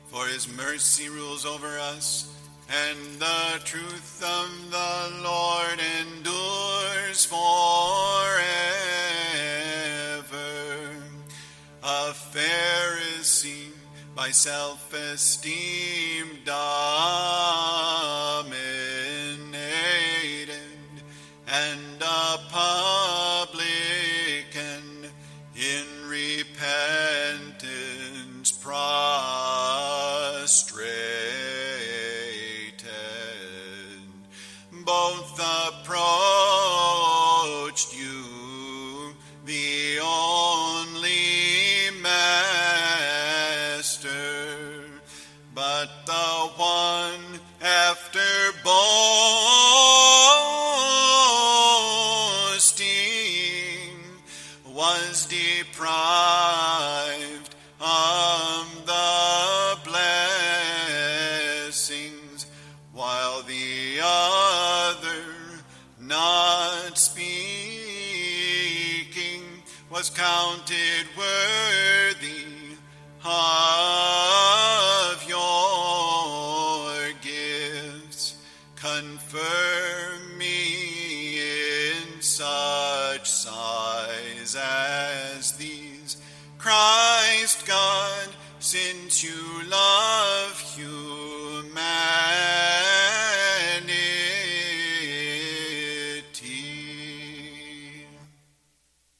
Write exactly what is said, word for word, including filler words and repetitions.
For his mercy rules over us, and the truth of the Lord endures forever. A Pharisee by self-esteem dominated, and a publican in repentance prostrated. Both approached you, the only Master, but the one after boasting was deprived of the blessings, while the other, not speaking, was counted worthy of your gifts. Confirm me in such sighs as these, Christ God, since you love humanity.